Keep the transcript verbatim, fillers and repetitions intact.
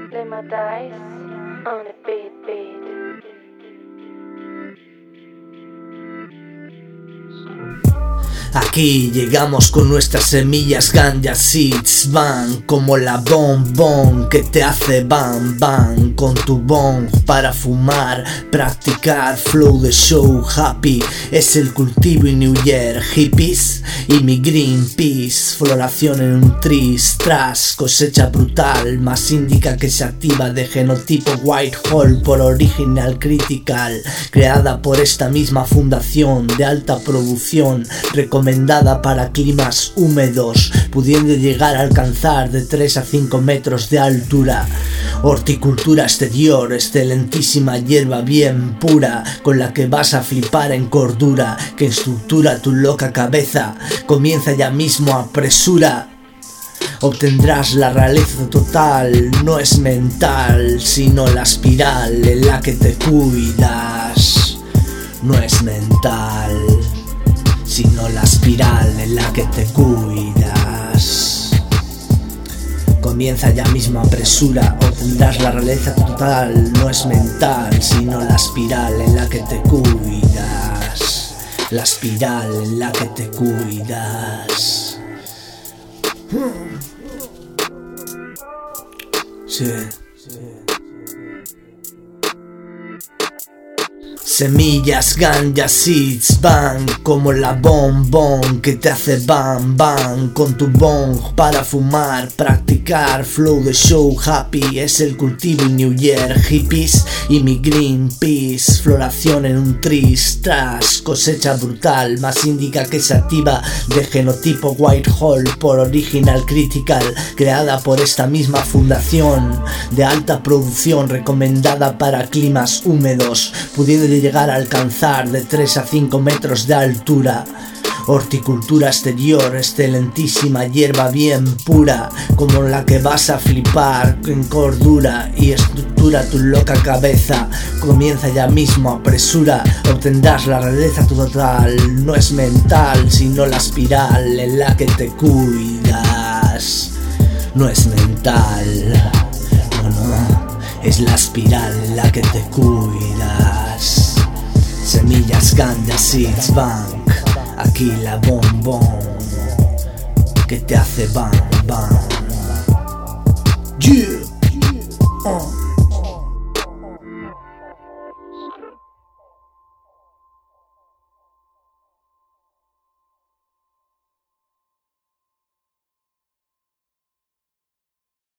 Le matáis on a beat beat. Aquí llegamos con nuestras semillas ganja seeds, van como la bombón que te hace bam bam con tu bong para fumar, practicar flow de show happy, es el cultivo y New Year, hippies y mi Greenpeace, floración en un tris, tras cosecha brutal, más indica que se activa de genotipo Whitehall por Original Critical, creada por esta misma fundación de alta producción, recomendada para climas húmedos, pudiendo llegar a alcanzar de tres a cinco metros de altura. Horticultura exterior, excelentísima hierba bien pura, con la que vas a flipar en cordura, que estructura tu loca cabeza, comienza ya mismo, apresura. Obtendrás la realeza total, no es mental, sino la espiral en la que te cuidas. No es mental, sino la espiral en la que te cuidas. Comienza ya mismo, apresura, obtendrás la realeza total, no es mental, sino la espiral en la que te cuidas. La espiral en la que te cuidas. Sí. Semillas, ganja seeds, van como la bombón que te hace bam bam con tu bong para fumar, practicar flow de show happy, es el cultivo y New Year, hippies y mi Greenpeace, floración en un tris, tras cosecha brutal, más indica que se activa de genotipo Whitehall por Original Critical, creada por esta misma fundación de alta producción, recomendada para climas húmedos, pudiendo llegar a alcanzar de tres a cinco metros de altura. Horticultura exterior, excelentísima hierba bien pura, como la que vas a flipar en cordura y estructura tu loca cabeza. Comienza ya mismo, apresura, obtendrás la realeza total, no es mental, sino la espiral en la que te cuidas. No es mental, no, no, es la espiral en la que te cuidas. Semillas, ganja seeds, bank, aquí la bombón que te hace bang.